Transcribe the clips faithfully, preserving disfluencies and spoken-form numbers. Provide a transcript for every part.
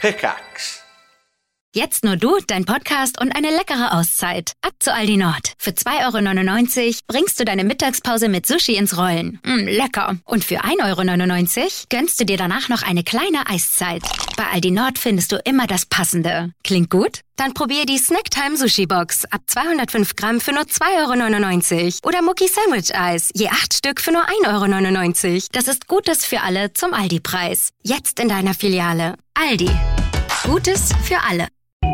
Pickaxe. Jetzt nur du, dein Podcast und eine leckere Auszeit. Ab zu Aldi Nord. Für zwei Euro neunundneunzig bringst du deine Mittagspause mit Sushi ins Rollen. Mm, lecker. Und für ein Euro neunundneunzig gönnst du dir danach noch eine kleine Eiszeit. Bei Aldi Nord findest du immer das Passende. Klingt gut? Dann probier die Snacktime Sushi Box ab zweihundertfünf Gramm für nur zwei Euro neunundneunzig. Oder Mucki Sandwich Eis, je acht Stück für nur ein Euro neunundneunzig. Das ist Gutes für alle zum Aldi-Preis. Jetzt in deiner Filiale. Aldi. Gutes für alle.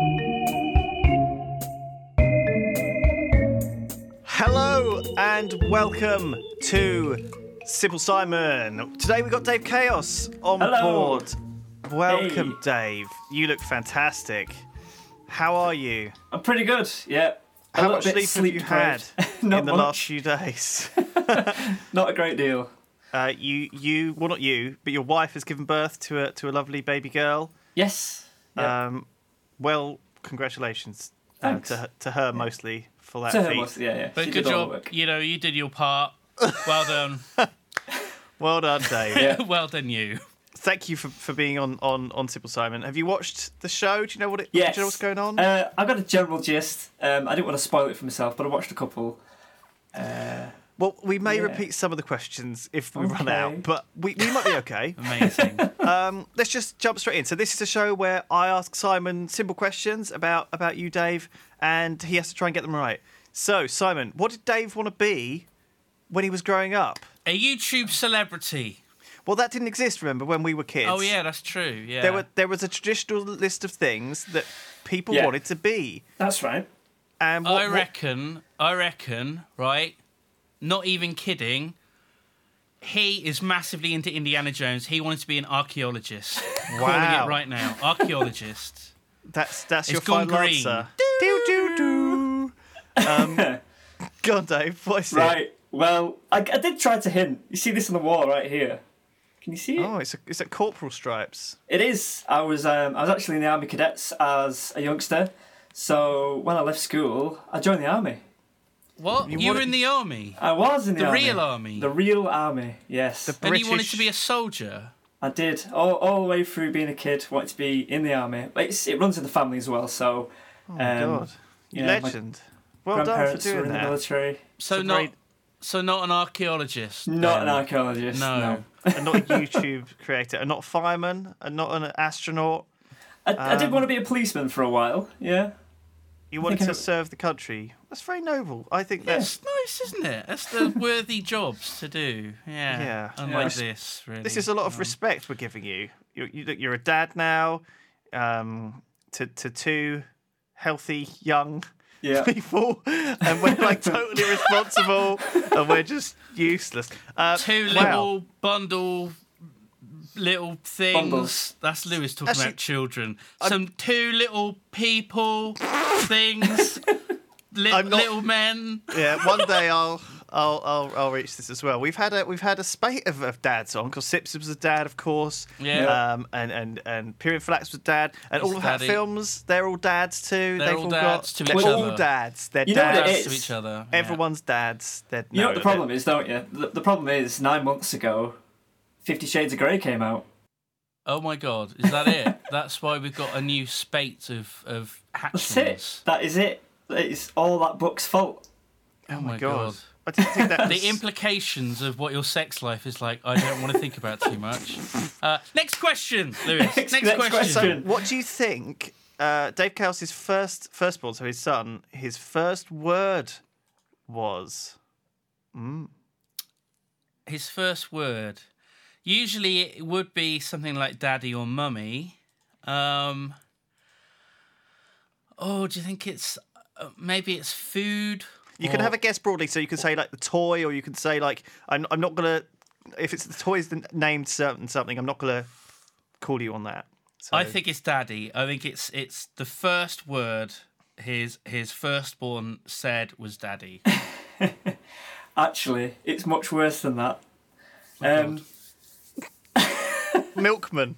Hello and welcome to Simple Simon. Today we've got Dave Chaos on Hello. board. Welcome, Hey. Dave. You look fantastic. How are you? I'm pretty good, yeah. A How little much bit sleep have you had deprived. Not in the much. last few days? Not a great deal. Uh, you, you, well, not you, but your wife has given birth to a to a lovely baby girl. Yes. Yeah. Um, well, congratulations uh, Thanks. to her, to her mostly for that To her feat. mostly, yeah, yeah. But She good did all the job. work. You know, you did your part. Well done. Well done, Dave. Yeah. Well done, you. Thank you for, for being on, on, on Simple Simon. Have you watched the show? Do you know what it? Yes. Do you know what's going on? Uh, I got a general gist. Um, I didn't want to spoil it for myself, but I watched a couple. Uh, Well, we may Yeah. repeat some of the questions if we run Okay. out, but we, we might be okay. Amazing. um, let's just jump straight in. So this is a show where I ask Simon simple questions about, about you, Dave, and he has to try and get them right. So, Simon, what did Dave want to be when he was growing up? A YouTube celebrity. Well, that didn't exist, remember, when we were kids. Oh, yeah, that's true. Yeah. There were there was a traditional list of things that people Yeah. wanted to be. that's right. And what, I what- reckon, I reckon, right? Not even kidding. He is massively into Indiana Jones. He wanted to be an archaeologist. Calling Wow. it right now. Archaeologist. That's that's It's your gone final green. answer. Do do do. Um, go on, Dave. What is it? Right. Well, I, I did try to hint. You see this on the wall right here? Can you see it? Oh, it's a, it's at corporal stripes. It is. I was um, I was actually in the Army Cadets as a youngster. So when I left school, I joined the Army. What? You You, were wanted- in the army? I was in the, The Army. real army? The real Army, yes. The And you wanted British- to be a soldier? I did. All, all the way through being a kid, wanted to be in the Army. It's, it runs in the family as well, so... Oh my um, god, you yeah, my legend. Well done for grandparents were doing in the that. military. So It's a not, very- so not an archaeologist? Not then? an archaeologist, No. no. And not a YouTube creator, and not a fireman, and not an astronaut. I, I did Um, want to be a policeman for a while, yeah. You wanted think to I- serve the country. That's very noble. I think that's. It's nice, isn't it? That's the worthy jobs to do. Yeah. Yeah. Unlike Yeah. this, really. This is a lot of Um, respect we're giving you. You're, you, you're a dad now, um, to to two healthy young Yeah. people, and we're like totally responsible, and we're just useless. Uh, Two wow. little bundle, little things. Bundles. That's Lewis talking Actually, about children. Some two little people, things, li- I'm not- little men. Yeah, one day I'll I'll I'll I'll reach this as well. We've had a we've had a spate of, of dads on because Sips was a dad, of course. Yeah. Um, and and and Period Flax was dad, and He's all of our daddy. films, they're all dads too. They're They've all all dads got. to they're each all other. dads. They're You know what it dads. is? To each other. yeah. Everyone's dads. They're, You know what the no, problem is, don't you? The, the problem is, nine months ago, Fifty Shades of Grey came out. Oh my God, is that it? That's why we've got a new spate of of That's hatchlings. it. That is it. It's all that book's fault. Oh my God. god. I didn't think that. Was... The implications of what your sex life is like, I don't want to think about too much. Uh, next question, Lewis. Next- Next, next question. question. So, what do you think? Uh, Dave Chaos's first firstborn, so his son, his first word was. Mm. His first word. Usually it would be something like daddy or mummy. Um, oh, do you think it's... Uh, maybe it's food? You can or- have a guess broadly, so you can say like the toy, or you can say like I'm. I'm not gonna. If it's the toy's named certain something, I'm not gonna call you on that. So, I think it's daddy. I think it's it's the first word his his firstborn said was daddy. Actually, it's much worse than that. Um, milkman.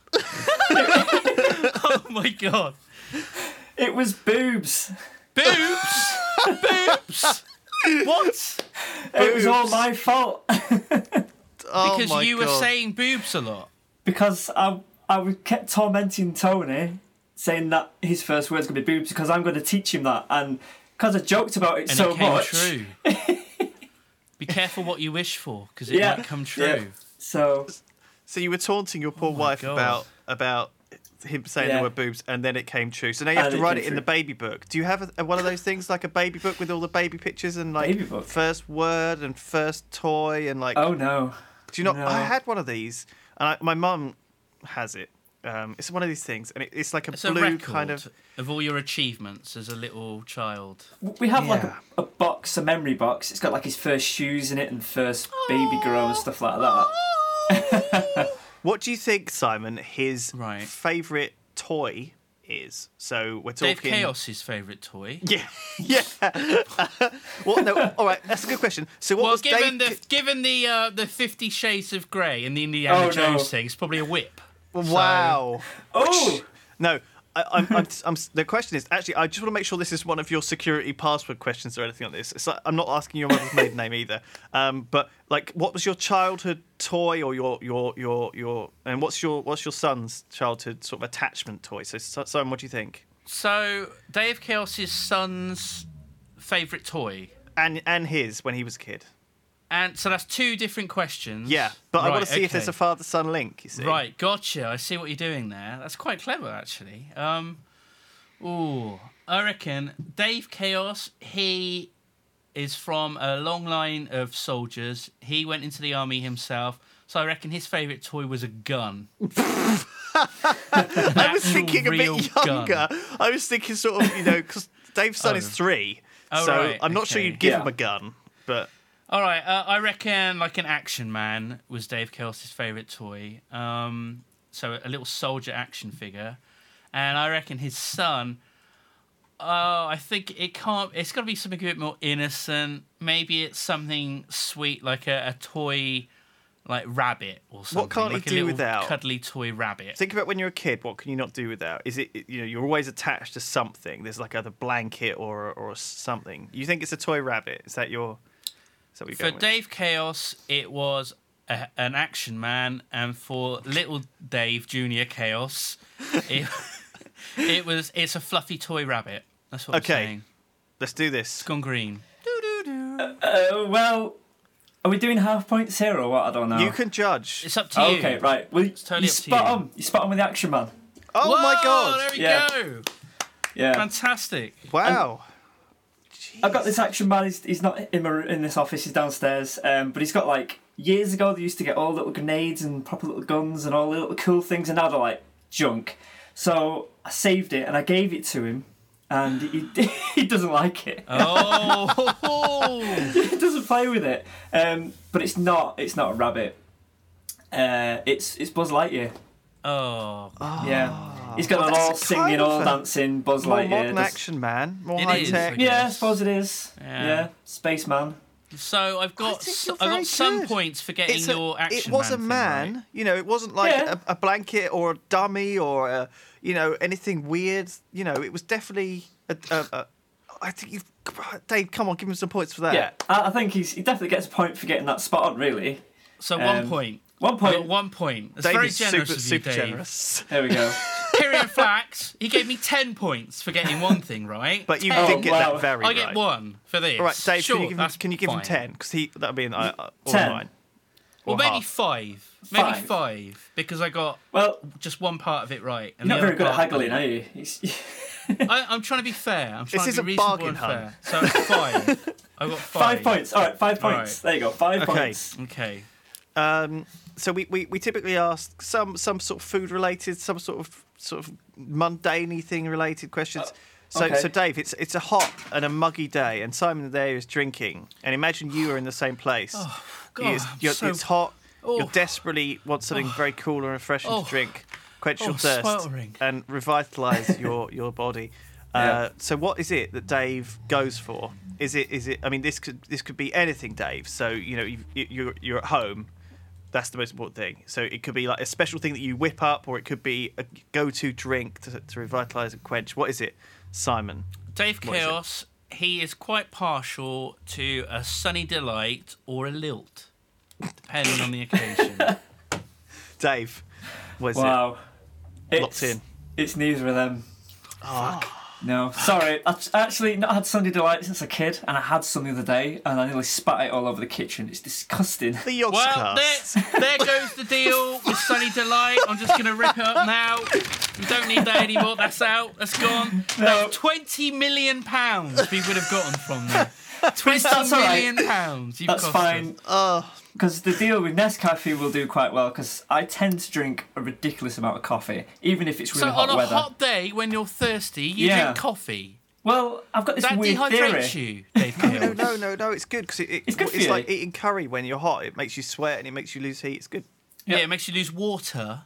Oh my God. it was boobs. Boobs! Boobs! What? It was all Boobs. my fault Oh Because my you were God. saying boobs a lot. because I I would kept tormenting Tony, saying that his first word's going to be boobs because I'm going to teach him that. And because I joked about it And so it came much. true. Be careful what you wish for, because it Yeah, might come true. yeah. So, So you were taunting your poor Oh my wife God. about about him saying Yeah. there were boobs, and then it came true. So now you have And to it write came it in the true. baby book. Do you have a, a, one of those things like a baby book with all the baby pictures and like Baby book? first word and first toy and like? oh no. do you know? no. I had one of these, and I, my mum has it. Um, it's one of these things, and it, it's like a It's a blue record kind of. of all your achievements as a little child. We have like Yeah. a, a box, a memory box. It's got like his first shoes in it and first baby girl and stuff like that. What do you think, Simon? His Right. favourite toy is. So we're Dave talking. Chaos's favourite toy. Yeah, yeah. Well, no. All right, that's a good question. So what Well, was given Dave? the given the uh, the Fifty Shades of Grey and the Indiana Oh, no. Jones thing, it's probably a whip. Wow. Oh! No, I, I'm, I'm, I'm. The question is actually. I just want to make sure this is one of your security password questions or anything like this. It's like, I'm not asking your mother's maiden name either. Um, but like, what was your childhood toy or your your your your? And what's your what's your son's childhood sort of attachment toy? So, so- Simon, what do you think? So Dave Chaos's son's favourite toy. And and his when he was a kid. And so that's two different questions. Yeah, but I want Right, to see if there's okay. a father-son link. You see. Right, gotcha. I see what you're doing there. That's quite clever, actually. Um, ooh, I reckon Dave Chaos. He is from a long line of soldiers. He went into the army himself, so I reckon his favourite toy was a gun. I was thinking a real bit gun. younger. I was thinking sort of, you know, because Dave's son Oh. is three, Oh, so right, I'm not sure okay. you'd give Yeah. him a gun, but. All right, uh, I reckon like an action man was Dave Chaos's favourite toy. Um, so a little soldier action figure, and I reckon his son. Oh, I think it can't. It's got to be something a bit more innocent. Maybe it's something sweet, like a, a toy, like rabbit or something. can't he like a do little without? cuddly toy rabbit? Think about when you're a kid. What can you not do without? Is it you know you're always attached to something? There's like either blanket or or something. You think it's a toy rabbit? Is that your? Is that what you're For going with? Dave Chaos, it was a, an action man, and for little Dave Junior Chaos, it, it was it's a fluffy toy rabbit. That's what Okay. I'm saying. Let's do this. It's gone green. Uh, well, are we doing half points here or what? I don't know. You can judge. It's up to you. Okay, right. Well, totally you up to spot you. on. You spot on with the action man. Oh Whoa, my god! There we Yeah. go. Yeah. Fantastic. Wow. I've got this action man. He's, he's not in, my, in this office. He's downstairs. Um, but he's got like years ago they used to get all little grenades and proper little guns and all the little cool things, and now they're like junk. So I saved it and I gave it to him, and he he doesn't like it. Oh. He doesn't play with it. Um, but it's not it's not a rabbit. Uh, it's it's Buzz Lightyear. oh. Yeah. He's got Oh, an that's all a singing, kind all of a dancing Buzz More Lightyear. modern That's- action man. More It high is, tech. I Yeah, I Yes. suppose it is. Yeah. Yeah, Spaceman. So I've I got think s- you're I've very got some good. points for getting It's a- your action. it was man a thing man, right. you know. It wasn't like Yeah. a, a blanket or a dummy or a, you know anything weird. You know, it was definitely. A, a, a, I think you've, Dave. Come on, give him some points for that. Yeah, I, I think he's he definitely gets a point for getting that spot on. Really, So one Um, point. one I point. got one point. That's Dave very is generous super, of you, super Dave. generous. There we go. Period Flax, he gave me ten points for getting one thing right. But you ten. did Oh, get wow. that very I right. get one for this. All right, Dave. Sure, can you give, him, that's can you give him fine. ten? Because he that'll be in uh, uh, all ten. mine. Well, Or maybe half. five. Maybe Five. five because I got Well, just one part of it right. you're And not the very other good at part- haggling, are you? He's- I, I'm trying to be fair. I'm trying This is to a be reasonable bargain and hunt. fair. So it's five. I got five. Five points. All right, five All points. right. There you go. Five Okay. points. Okay. Um, so we, we, we typically ask some some sort of food related, some sort of sort of mundane thing related questions. so okay. so Dave, it's it's a hot and a muggy day, and Simon there is drinking. And imagine you are in the same place. Oh, God, It's- I'm you're- so- it's hot. Oh. You desperately want something very cool and refreshing Oh. to drink, quench Oh, your thirst, sweltering. and revitalise your your body. Uh, Yeah. So what is it that Dave goes for? Is it is it? I mean, this could this could be anything, Dave. So you know, you've, you- you're you're at home. That's the most important thing. So it could be like a special thing that you whip up, or it could be a go-to drink to, to revitalise and quench. What is it, Simon? Dave What is it? Chaos, he is quite partial to a sunny delight or a lilt, depending on the occasion. Dave, what is Wow. locked in? It's neither of them. Fuck. No, sorry. I've actually not had Sunday Delight since a kid, and I had some the other day, and I nearly spat it all over the kitchen. It's disgusting. The Well, there, there goes the deal with Sunny Delight. I'm just going to rip it up now. We don't need that anymore. That's out. That's gone. No. That's twenty million pounds we would have gotten from there. twenty That's all right. million pounds. You've That's cost fine. us. Because the deal with Nescafe will do quite well, because I tend to drink a ridiculous amount of coffee, even if it's really So hot on a weather. hot day when you're thirsty, you Yeah. drink coffee. Well, I've got this That weird dehydrates theory. you, Dave No, Kills. no, no, no. It's good because it, it, It's good for it's you. like eating curry when you're hot. It makes you sweat and it makes you lose heat. It's good. Yeah, Yeah. it makes you lose water.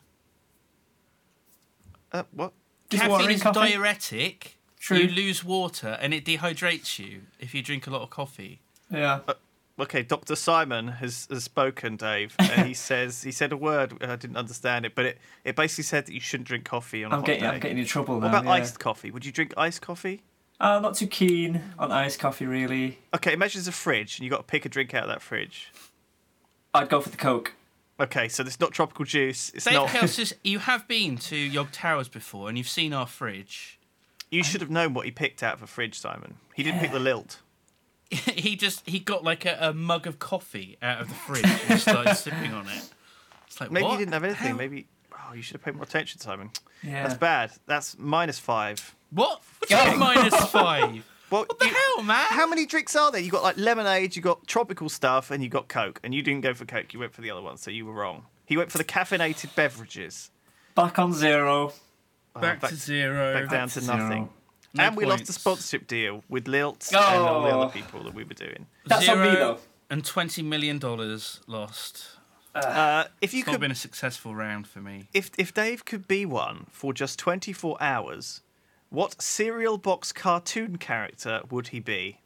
Uh, what? Just water Caffeine in is coffee? diuretic. True. You lose water and it dehydrates you if you drink a lot of coffee. Yeah. Okay, Doctor Simon has, has spoken, Dave, and he says he said a word. I didn't understand it, but it, it basically said that you shouldn't drink coffee on a I'm hot getting, day. I'm getting in trouble now. What about yeah. iced coffee? Would you drink iced coffee? I'm not too keen on iced coffee, really. Okay, imagine there's a fridge and you've got to pick a drink out of that fridge. I'd go for the Coke. Okay, so it's not tropical juice. It's Dave not. Kelsis, you have been to Yog Towers before and you've seen our fridge. You should have known what he picked out of a fridge, Simon. He didn't pick the lilt. he just he got like a, a mug of coffee out of the fridge and started sipping on it. It's like, Maybe what? he didn't have anything. How? Maybe. Oh, you should have paid more attention, Simon. Yeah. That's bad. That's minus five. What? What do you mean minus five? Well, What the you- hell, man? How many drinks are there? You got like lemonade, you got tropical stuff, and you got Coke. And you didn't go for Coke. You went for the other one, so you were wrong. He went for the caffeinated beverages. Back on zero. Back, back- to zero. Back down to to zero. nothing. No and we lost the points. sponsorship deal with Lilt and all the Oh. other people that we were doing. That's on me, though. And twenty million dollars lost. Uh, if you It's not could, been a successful round for me. if if Dave could be one for just twenty-four hours, what cereal box cartoon character would he be?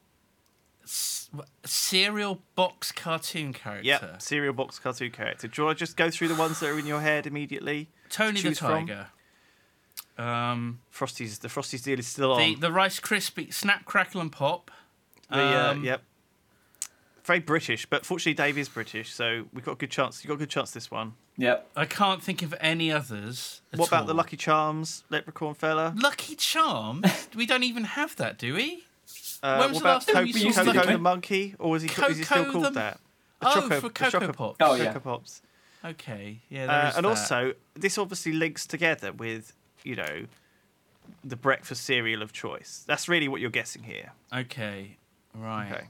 S- what- cereal box cartoon character. Yep, cereal box cartoon character. Do you want to just go through the ones that are in your head immediately? Tony the choose from? Tiger. Um, Frosty's the Frosty's deal is still on. the the Rice Krispie Snap Crackle and Pop. The, uh, Um, yep. Very British, but fortunately Dave is British, so we've got a good chance. You got a good chance this one. Yep. I can't think of any others. at What about the all. Lucky Charms leprechaun fella? Lucky Charms? We don't even have that, do we? Uh, When was what the last about time Co- you saw Coco Lucky- the monkey, or is he is he still Coco called the- that? Oh, Choco, for the Coco Choco- Pops. Oh, yeah. Coco Pops. Okay, yeah. There Uh, is and that. also, this obviously links together with, you know, the breakfast cereal of choice. That's really what you're guessing here. Okay, right. Okay.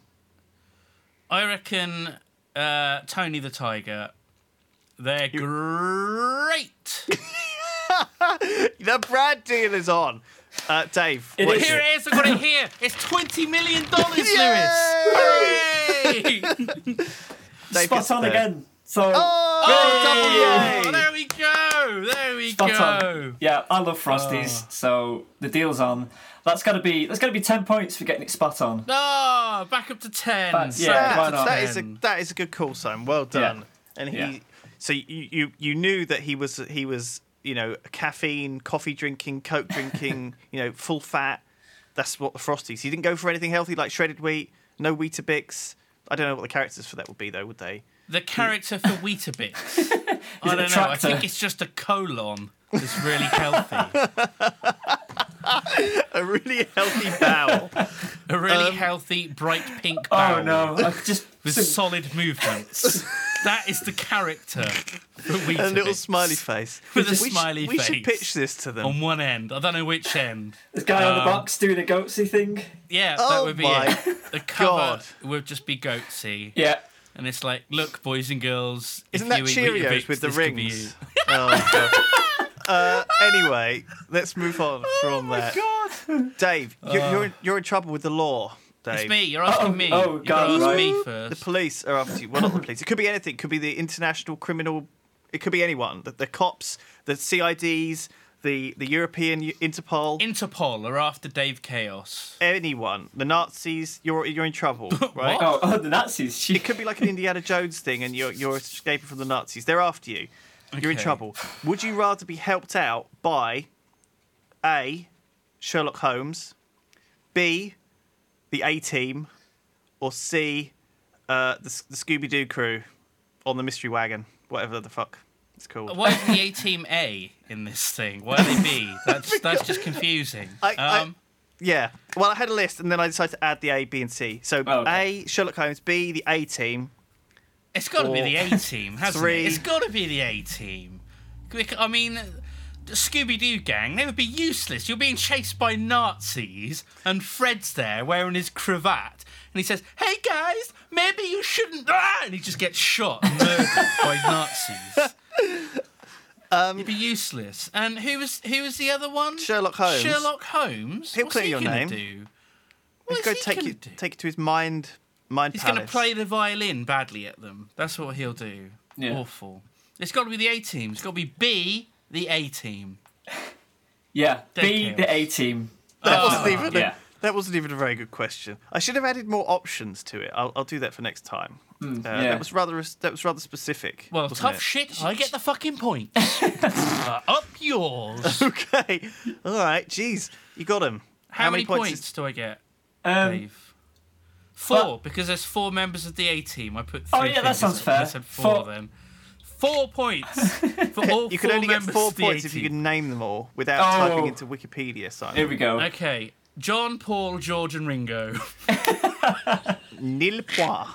I reckon uh, Tony the Tiger. They're great. The Brad deal is on. Uh, Dave, It what is. is Here it? it is. I've got it here. It's twenty million dollars, Lewis. Yay! Hooray! Dave Spot gets on there. again. So. Oh, Oh, double yay! there we go. There we Spot go. on. Yeah, I love Frosties, Oh. so the deal's on. That's gotta be that's gotta be ten points for getting it spot on. Oh, back up to ten. Back- yeah, That- why not? that is a that is a good call, Simon. Well done. Yeah. And he, Yeah. so you, you you knew that he was he was you know caffeine, coffee drinking, Coke drinking, you know full fat. That's what the Frosties. He didn't go for anything healthy like shredded wheat, no Weetabix. I don't know what the characters for that would be though, would they? The character for Weetabix. I it a don't know. I tractor? think it's just a colon that's really healthy. A really healthy bowel. A really Um, healthy, bright pink Oh bowel no! I just with some- solid movements. That is the character for Weetabix. A little smiley face. With a we smiley should, We face. should pitch this to them. On one end. I don't know which end. this guy on the Um, box doing a goatsy thing. Yeah, Oh that would be my it. The cover God. would just be goatsy. Yeah. And it's like, look, boys and girls. Isn't if that you eat Cheerios Weetabix, with the this could be rings? you. Oh, God. Uh, anyway, let's move on from that. God. Dave, you're, you're, in, you're in trouble with the law, Dave. It's me. You're asking Oh, me. oh, You've God, got to ask right. me The first. police are after you. Well, not the police. It could be anything. It could be the international criminal. It could be anyone. The, the cops, the C I Ds, the, the European Interpol. Interpol are after Dave Chaos. anyone. The Nazis. You're you're in trouble, right? What? Oh, oh, the Nazis. She, It could be like an Indiana Jones thing, and you're you're escaping from the Nazis. They're after you. You're in Okay. trouble. Would you rather be helped out by A, Sherlock Holmes, B, the A Team, or C, uh, the, the Scooby Doo crew on the mystery wagon, whatever the fuck? It's cool. Why is the A team A in this thing? Why are they B? That's that's just confusing. I, I, Um, yeah. Well, I had a list, and then I decided to add the A, B, and C. So Oh, okay. A, Sherlock Holmes. B, the A team. It's got to be Or the A team, hasn't three. it? It's got to be the A team. I mean, the Scooby-Doo gang, they would be useless. You're being chased by Nazis, and Fred's there wearing his cravat, and he says, "Hey guys, maybe you shouldn't," ah! and he just gets shot and murdered by Nazis. Um, He'd be useless. And who was who was the other one? Sherlock Holmes. Sherlock Holmes. He'll What's clear he your gonna name. Do? What He's is going he to take gonna you, do? take you to his mind, mind He's palace. going to play the violin badly at them. That's what he'll do. Yeah. Awful. It's got to be the A team. It's got to be B, the A team. Yeah, Dead B, chaos. the A team. That Oh, wasn't even. yeah. A, that wasn't even a very good question. I should have added more options to it. I'll, I'll do that for next time. uh, yeah. That was rather. That was rather specific. Well, wasn't tough it? shit. I get the fucking point. uh, up yours. Okay. All right. Jeez, you got him. How, many, points, is- do I get, Um, Dave? Four, because there's four members of the A team. I put three Oh, yeah, that fingers sounds up and I fair. said four, Four. then. Four points for all You can four only get members four of the points A if you team. can name them all without Oh. typing into Wikipedia, Simon. Here we go. Okay. John, Paul, George, and Ringo. Nil point.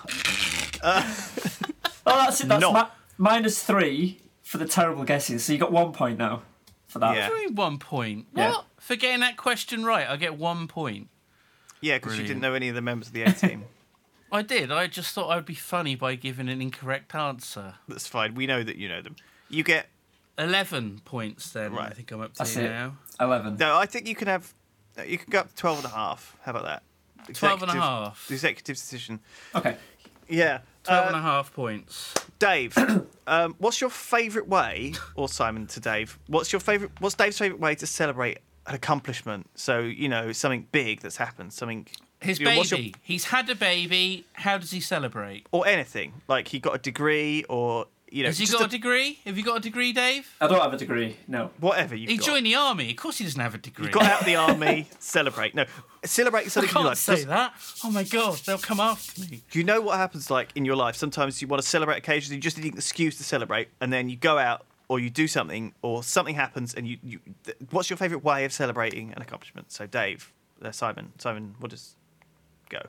Oh, that's it. That's No. mi- minus three for the terrible guesses. So you got one point now for that. Yeah. Only one point. What? Yeah. For getting that question right, I get one point. Yeah, because you didn't Brilliant. know any of the members of the A team. I did. I just thought I'd be funny by giving an incorrect answer. That's fine. We know that you know them. You get. Eleven points then. I Right. think I'm up to That's here it. now. Eleven. No, I think you can have. You can go up to twelve and a half. How about that? Twelve and a Executive- half. The executive decision. Okay. Yeah. Twelve Uh, and a half points. Dave, um, what's your favourite way, or Simon to Dave? What's your favourite? What's Dave's favourite way to celebrate an accomplishment? So you know something big that's happened, something. His you know, what's baby. your- He's had a baby. How does he celebrate? or anything like he got a degree, or you know, Has he just got a degree? Have you got a degree, Dave? I don't have a degree. No. whatever you. He got. joined the army. Of course, he doesn't have a degree. You got out of the army. Celebrate. No, celebrate I something in can't your life. say Just- that. Oh my god, they'll come after me. Do you know what happens like in your life? Sometimes you want to celebrate occasions, you just need an excuse to celebrate, and then you go out or you do something, or something happens, and you. you th- what's your favourite way of celebrating an accomplishment? So, Dave, uh, Simon, Simon, what does go?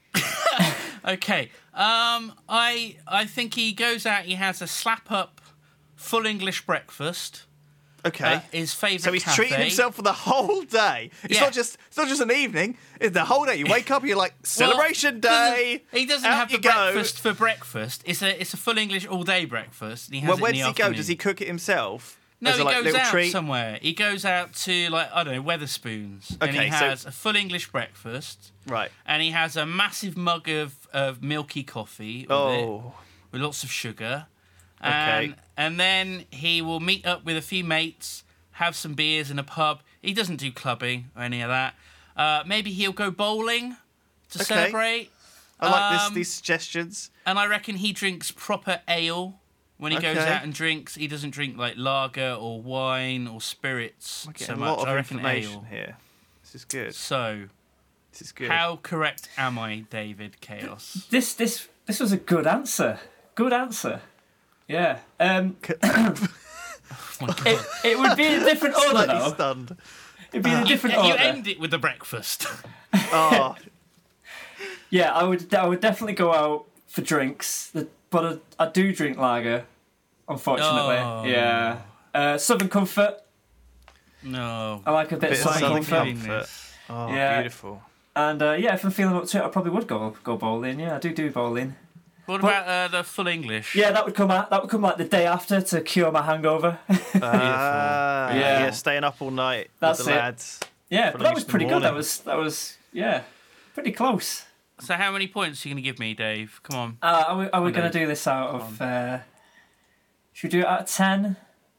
Okay. Um, I I think he goes out. He has a slap up, full English breakfast. Okay. Uh, his favourite. so he's cafe. treating himself for the whole day. It's Yeah. not just it's not just an evening. It's the whole day. You wake up, and you're like celebration Well, day. doesn't- He doesn't out have the you go. breakfast for breakfast. It's a it's a full English all day breakfast. And he has Well, it where in does the he go? afternoon. Does he cook it himself? No, As a, he like, goes little out treat? somewhere. He goes out to like I don't know Weatherspoons, and Okay, he so- has a full English breakfast, Right. and he has a massive mug of, of milky coffee with, it, Oh. with lots of sugar, Okay. and and then he will meet up with a few mates, have some beers in a pub. He doesn't do clubbing or any of that. Uh, maybe he'll go bowling to Okay. celebrate. I like this. Um, These suggestions. And I reckon he drinks proper ale when he goes Okay. out and drinks. He doesn't drink like lager or wine or spirits We're so getting much. a lot of I reckon information ale. here. This is good. So, This is good. how correct am I, David Chaos? This this this was a good answer. Good answer. Yeah. Um. Oh my God. It, it would be a different order Slightly though. stunned. It'd be a different you order. end it with the breakfast. Oh, Yeah, I would. I would definitely go out for drinks, the- but I, I do drink lager. Unfortunately, Oh. yeah. Uh, Southern Comfort. No. I like a bit, bit of of Southern Southern Comfort. Comfort. comfort. Oh, Yeah. beautiful. And uh, yeah, if I'm feeling up to it, I probably would go go bowling. Yeah, I do do bowling. What But- about uh, the full English? Yeah, that would come out. That would come like the day after to cure my hangover. Ah, Yeah. yeah. Staying up all night That's with the it. lads. yeah, For but that at was least the pretty good. That morning. was that was yeah, pretty close. So how many points are you going to give me, Dave? Come on. Uh, are we, are we I going know. to do this out of? Uh, should we do it out of ten?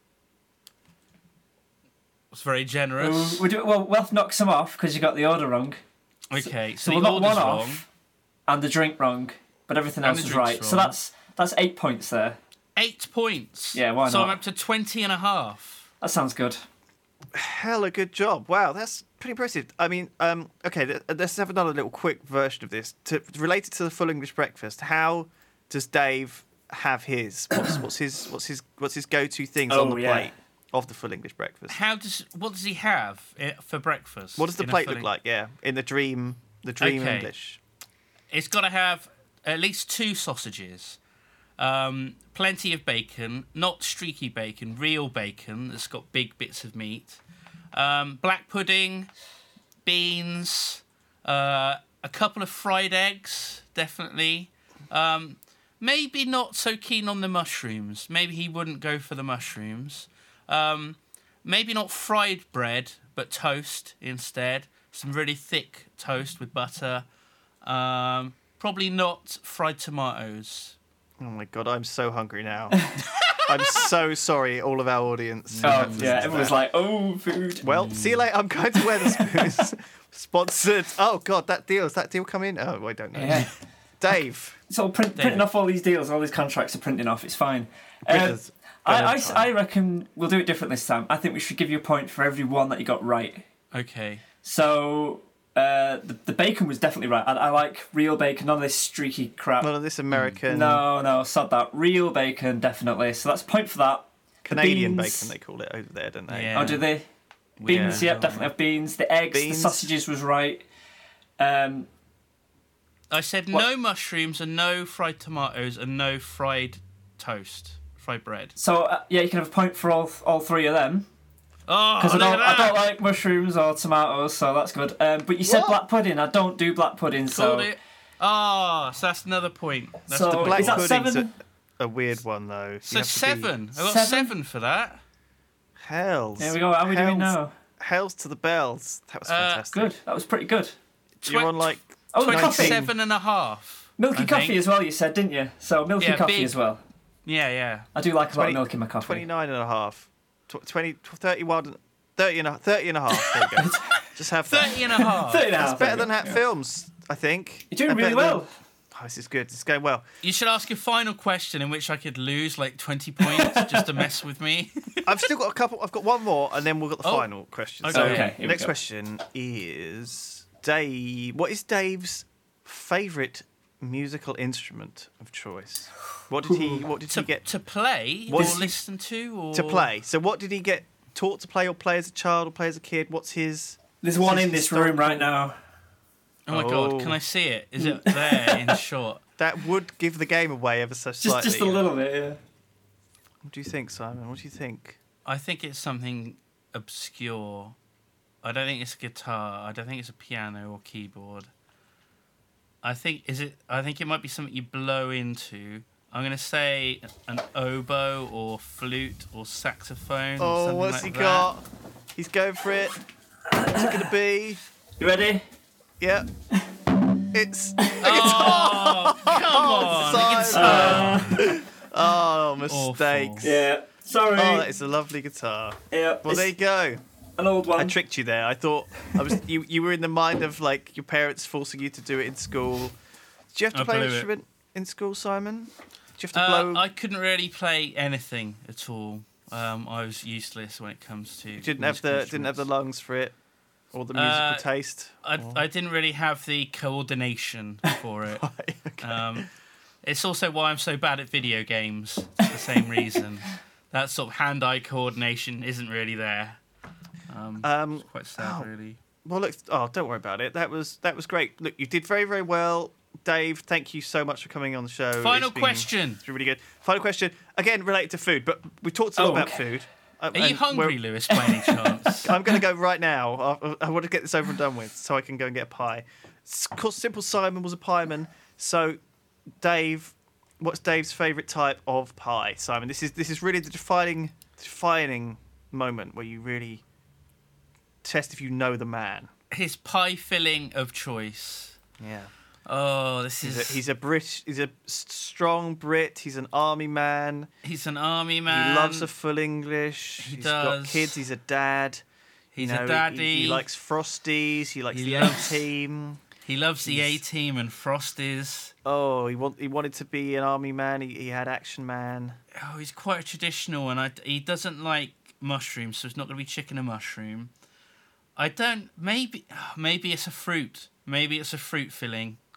It's very generous. We do it. Well, Wealth knocks them off because you got the order wrong, Okay, so so, we the got order's one wrong. off and the drink wrong, but everything And else the is drink's right. So wrong. that's that's eight points there. Eight points. Yeah, why So not? I'm up to twenty and a half. That sounds good. Hella good job. Wow, that's pretty impressive. I mean, um, okay, th- let's have another little quick version of this. To, related to the full English breakfast, how does Dave have his? What's, what's his? What's his? What's his go-to things Oh, on the yeah. plate of the full English breakfast? How does what does he have eh, for breakfast? What does the in a plate full look Eng- like? Yeah, in the dream, the dream Okay. English. It's got to have at least two sausages, um, plenty of bacon, not streaky bacon, real bacon that's got big bits of meat, um, black pudding, beans, uh, a couple of fried eggs, definitely. Um, maybe not so keen on the mushrooms. Maybe he wouldn't go for the mushrooms. Um, maybe not fried bread, but toast instead. Some really thick toast with butter. Um, probably not fried tomatoes. Oh my god, I'm so hungry now. I'm so sorry, all of our audience. who Oh, have to listen yeah, to everyone's that. like, oh, food. Well, see you later. I'm going to Weatherspoons. Sponsored. Oh god, that deal. Has that deal come in? Oh, I don't know. Yeah. Dave. It's all print, printing off all these deals, all these contracts are printing off. It's fine. Um, Printers. I, I, Printers fine. I reckon we'll do it different this time. I think we should give you a point for every one that you got right. Okay. So uh, the, the bacon was definitely right. I, I like real bacon, none of this streaky crap. None of this American, No, no, sod that. Real bacon, definitely. So that's a point for that. The Canadian beans- bacon, they call it over there, don't they? Yeah. Oh, do they? Beans, Yeah. yep, definitely have beans. The eggs, Beans. the sausages was right. Um, I said What? no mushrooms and no fried tomatoes and no fried toast, fried bread. so uh, yeah, you can have a point for all all three of them. Oh, Because I look don't, at I that. don't like mushrooms or tomatoes, so that's good. Um, but you said What? black pudding. I don't do black pudding, so Called it. Oh, so that's another point. That's So, the point. Black Is that pudding's seven? A, a weird one, though. You So have to be- seven. I got Seven? seven for that. Hells. there we go. How are we doing Hells. now? Hells to the bells. That was Uh, fantastic. Good. That was pretty good. You're on like Oh, the coffee. twenty-seven and a half. Milky I coffee think. as well. You said, didn't you? So milky Yeah, coffee big. as well. Yeah, yeah. I do like a lot twenty of milk in my coffee. twenty-nine and a half. Tw- twenty, thirty-one, thirty and a, thirty and a half. There you go. Just have that. thirty and a half. thirty and a half, That's better there than we Hat go. Films, I think. You're doing And really better than- well. Oh, this is good. It's going well. You should ask a final question in which I could lose like twenty points just to mess with me. I've still got a couple. I've got one more, and then we've got the Oh. final question. Okay. So, Okay, here we next go. question is Dave. What is Dave's favourite musical instrument of choice? What did he? What did to, he get to play What or is he- listen to or to play? So, what did he get taught to play, or play as a child, or play as a kid? What's his? There's one This in is this room right now. Oh my Oh. god, can I see it? Is it there in short? That would give the game away ever so Just slightly. just a little bit, yeah. What do you think, Simon? What do you think? I think it's something obscure. I don't think it's a guitar. I don't think it's a piano or keyboard. I think is it. I think it might be something you blow into. I'm gonna say an oboe or flute or saxophone. or Oh, something what's like he that. got? He's going for it. What's it gonna be? You ready? Yeah. It's. Oh, come on! Simon. the guitar. Oh, mistakes. Yeah. Sorry. Oh, that is a lovely guitar. yeah. Well, it's there you go. an old one. I tricked you there. I thought I was you. You were in the mind of like your parents forcing you to do it in school. Did you have to I play an blew it. instrument in school, Simon? Did you have to Uh, blow? I couldn't really play anything at all. Um, I was useless when it comes to. you didn't have the musical didn't have the instruments. lungs for it, or the musical Uh, taste. I, I didn't really have the coordination for it. Okay. Um, it's also why I'm so bad at video games. For the same reason. That sort of hand-eye coordination isn't really there. Um, Um, it's quite sad, oh. really. Well, look. Oh, don't worry about it. That was that was great. Look, you did very very well, Dave. Thank you so much for coming on the show. Final It's been- question. It's been really good. Final question. Again, related to food, but we talked a lot Oh, about okay. food. Uh, Are you and hungry, we're- Lewis, by any chance? I'm going to go right now. I, I want to get this over and done with, so I can go and get a pie. It's 'cause Simple Simon was a pieman. So, Dave, what's Dave's favourite type of pie, Simon? This is this is really the defining defining moment where you really test if you know the man. His pie filling of choice. Yeah. Oh, this He's is. a, he's a Brit. He's a s- strong Brit. He's an army man. He's an army man. He loves a full English. He He's got does. kids. He's a dad. He's You know, a he- daddy. He, he likes Frosties. He likes He the loves- A-Team. He loves the A he's- team and Frosties. Oh, he want, he wanted to be an army man. He, he had Action Man. Oh, he's quite traditional, and I, he doesn't like mushrooms, so it's not going to be chicken and mushroom. I don't. Maybe, maybe it's a fruit. Maybe it's a fruit filling.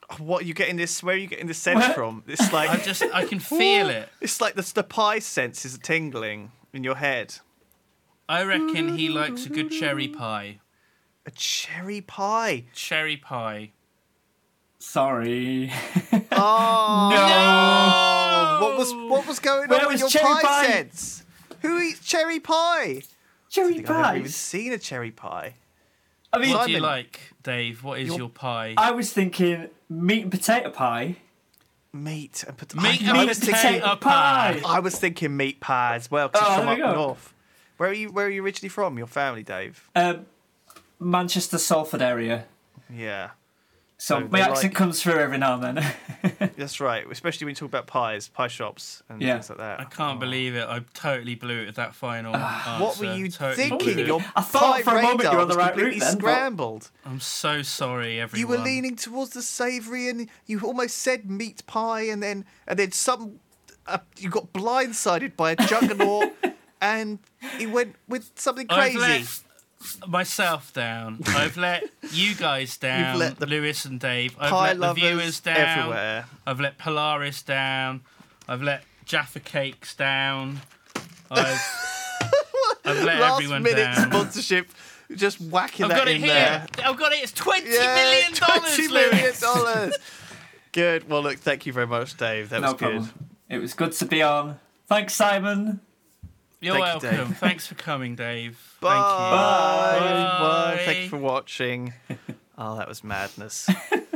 What are you getting this? Where are you getting this sense What? from? It's like I just, I can feel it. It's like the, the pie senses are tingling in your head. I reckon he likes a good cherry pie. A cherry pie. Cherry pie. Sorry. Oh No! What was what was going Where on with was your cherry pie, pie? sense? Who eats cherry pie? Cherry I think I've never even pies. seen a cherry pie. I mean, What do you Simon, like, Dave? What is your- your pie? I was thinking meat and potato pie. Meat and pot- Meat I, and I was potato thinking, pie. I was thinking meat pie as well because Oh, you're from there up you go. north. Where are you? Where are you originally from? Your family, Dave? Um, Manchester, Salford area. Yeah, So So my they accent like- comes through every now and then. that's right. Especially when you talk about pies, pie shops, and Yeah. things like that. I can't believe it. I totally blew it with that final answer. Ah. What were you Totally blew thinking? it. Your I thought pie for a moment you radar were on the was right completely route then, but- scrambled. I'm so sorry, everyone. You were leaning towards the savoury, and you almost said meat pie, and then and then some. Uh, you got blindsided by a juggernaut, and he went with something I've crazy. let myself down. I've let you guys down, let the Lewis and Dave. I've pie let the lovers viewers down. everywhere. I've let Polaris down. I've let Jaffa Cakes down. I've, I've let Last everyone minute down. sponsorship, just whacking I've that got it in here. there. I've got it. It's twenty Yeah, million dollars, twenty million Lewis. dollars. Good. Well, look, thank you very much, Dave. That No was good. problem. It was good to be on. Thanks, Simon. You're Thank you, welcome. Dave. Thanks for coming, Dave. Bye. Thank you. Bye. Bye. Thank you for watching. Oh, that was madness.